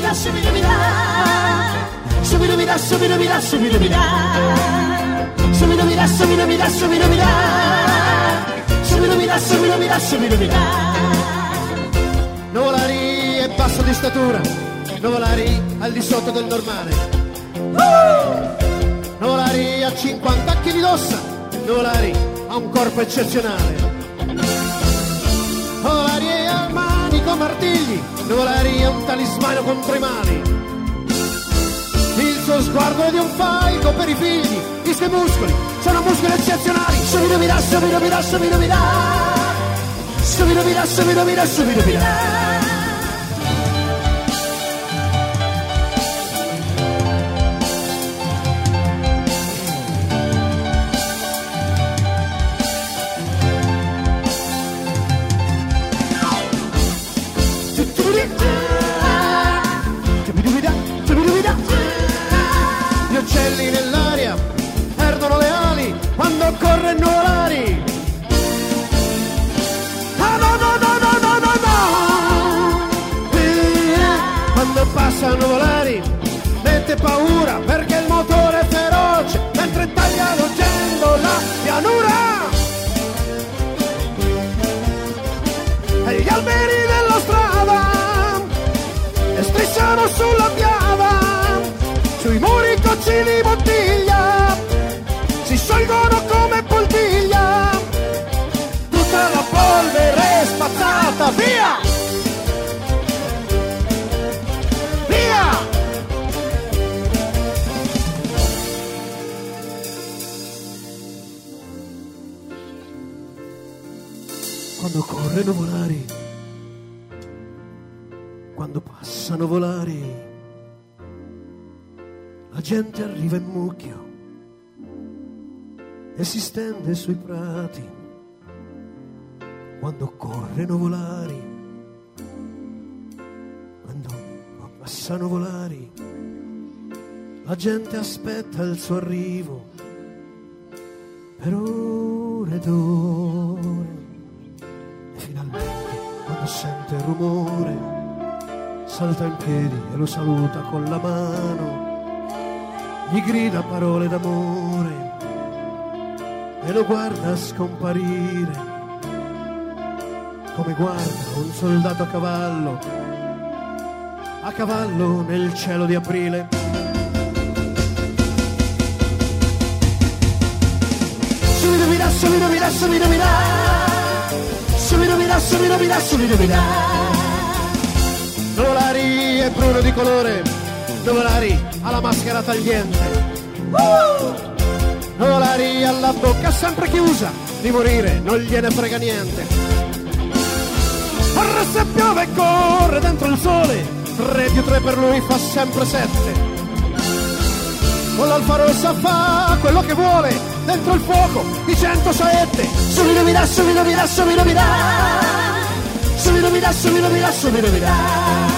subirubida, subirubida, subirubida, subirubida, subirubida, subirubida, subirubida, subirubida, subirubida, subirubida, subirubida. Nuvolari è basso di statura, Nuvolari al di sotto del normale. Nuvolari ha 50 kg d'ossa, Nuvolari ha un corpo eccezionale. Nuvolari è al manico martigli, Nuvolari è un talismano contro i mali. Il suo sguardo è di un falco per i figli, i suoi muscoli sono muscoli eccezionali. Subirubida, subirubida, subirubida, subirubida, subirubida, subirubida. Gli uccelli nell'aria perdono le ali quando corre Nuvolari. Ah, no, no, no, no, no, no, no. Quando passa Nuvolari mette paura perché il motore è feroce mentre taglia ruggendo la pianura. E gli alberi della strada e strisciano sulla piava, sui muri cocci di bottiglia si sciolgono come poltiglia, tutta la polvere è spazzata via, via. Quando corre Nuvolari, quando passa Nuvolari, la gente arriva in mucchio e si stende sui prati. Quando corre Nuvolari, quando passa Nuvolari, la gente aspetta il suo arrivo per ore ed ore. E finalmente, quando sente il rumore, salta in piedi e lo saluta con la mano, gli grida parole d'amore e lo guarda scomparire, come guarda un soldato a cavallo nel cielo di aprile. Subirubida, subirubida, subirubida, subirubida, subirubida, subirubida. Nuvolari è bruno di colore, Nuvolari ha la maschera tagliente, Nuvolari ha la bocca sempre chiusa, di morire non gliene frega niente. Corre se piove, corre dentro il sole, 3 più 3 per lui fa sempre 7. Con l'Alfa Rossa fa quello che vuole, dentro il fuoco di 100 saette. Subirubida, subirubida, subirubida, subirubida, subirubida, subirubida.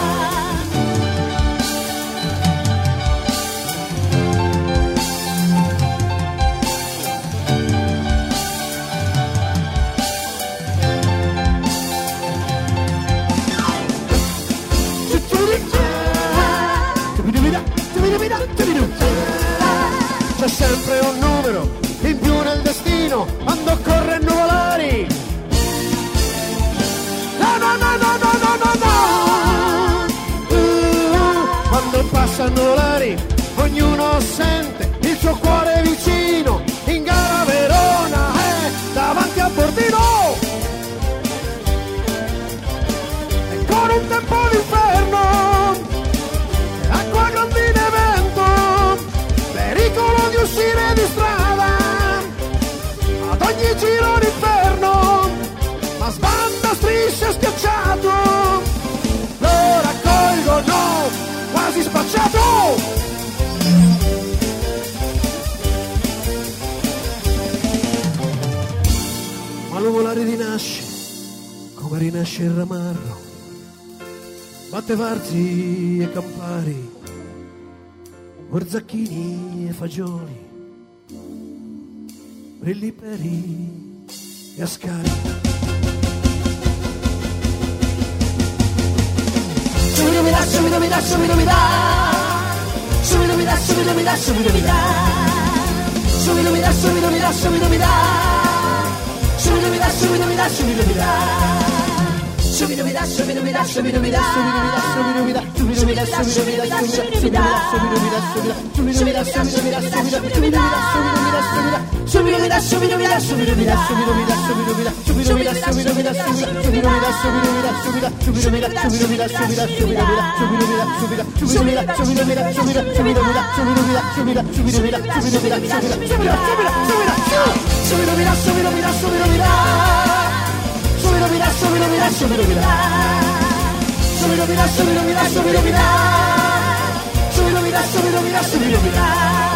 C'è sempre un numero in più nel destino quando corre Nuvolari. No, no, no, no, no, no, no, no. Quando passa Nuvolari ognuno sente il suo cuore vicino. In gara Verona davanti a Portino, e con un tempo d'inferno, acqua grandine vento, pericolo di uscire di strada, ad ogni giro d'inferno, ma sbanda strisce schiacciato, lo raccolgono quasi spacciato. Ma Nuvolari rinasce come rinasce il ramarro, batte varzi e campari, orzacchini e fagioli, brilliperi e ascari. Subirubida, Subilo,